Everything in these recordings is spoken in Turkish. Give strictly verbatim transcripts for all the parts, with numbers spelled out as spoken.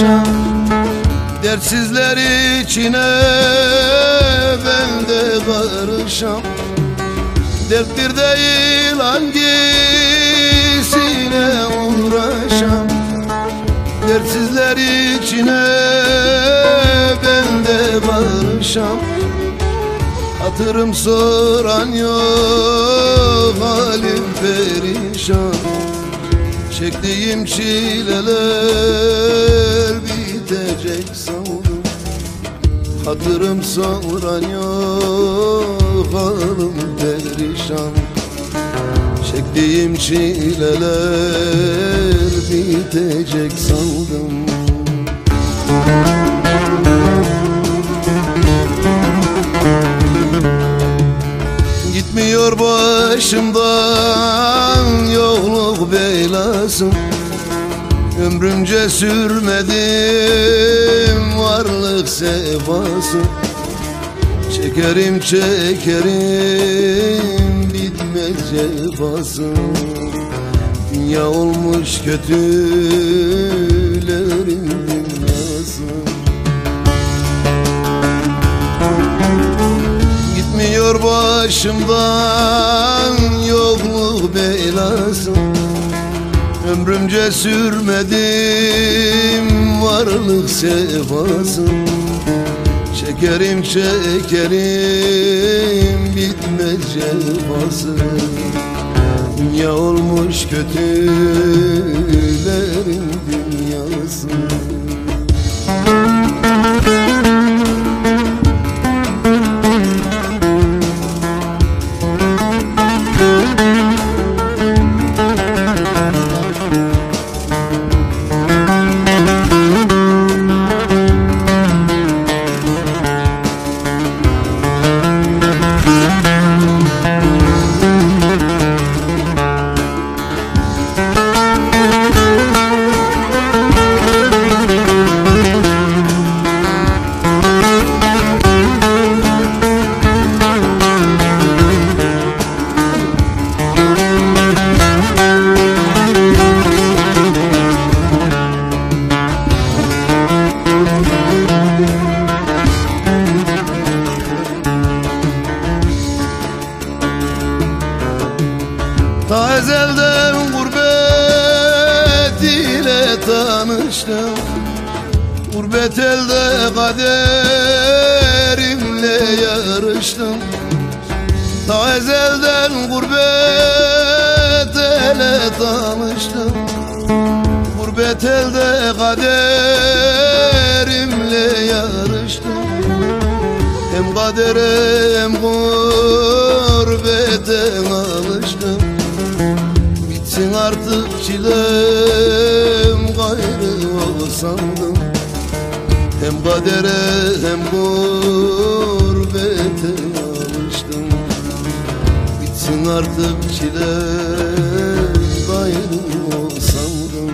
uğraşam. Dertsizler içine ben de karışam. Dert bir değil hangisine uğraşam. Dertsizler içine ben de karışam. Hatırım soran yok, halim perişan. Çektiğim çileler bitecek sandım. Hatırım soran yok, halim perişan. Çektiğim çileler bitecek sandım. Gitmiyor başımdan yokluk belası. Ömrümce sürmedim varlık sefası. Çekerim çekerim bitmez cefası. Dünya olmuş kötülerin dünyası. Gitmiyor başımdan yokluk belası. Ömrümce sürmedim varlık sefası. Çekerim çekerim bitmez cefası. Dünya olmuş kötülerin dünyası. Ta ezelden gurbet ile tanıştım. Gurbet elde kaderimle yarıştım. Ta ezelden gurbet ile tanıştım. Gurbet elde kaderimle yarıştım. Hem kadere hem gurbete alıştım. Bitsin artık çilem gayrı sandım. Hem kadere hem gurbete alıştım. Bitsin artık çilem gayrı sandım.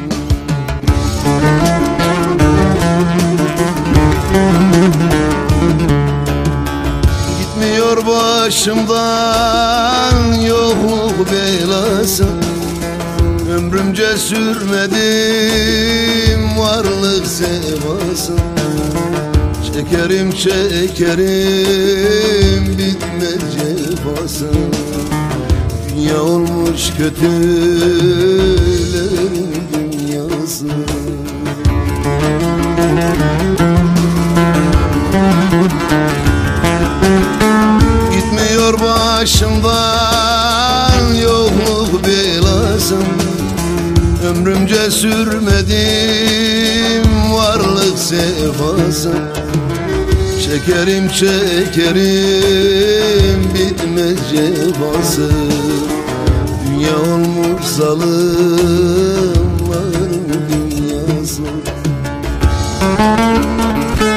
Gitmiyor başımdan yokluk belası. Ömrümce sürmedim varlık sevası. Çekerim çekerim bitmez cefası. Dünya olmuş kötülerin dünyası. Gitmiyor başımdan yokluk belası. Ömrümce sürmedim varlık sefası. Çekerim çekerim bitmez cefası. Dünya olmuş zalimlerin dünyası.